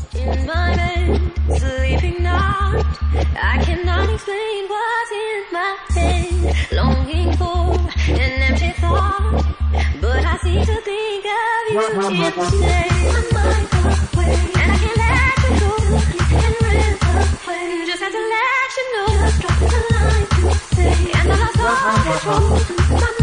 in my bed, sleeping not. I cannot explain what's in my head. Longing for an empty thought, but I seem to think of you instead. My mind goes away, and I can't let you go. And run away, just have to let you know. Just drop the line to say, and I lost all control.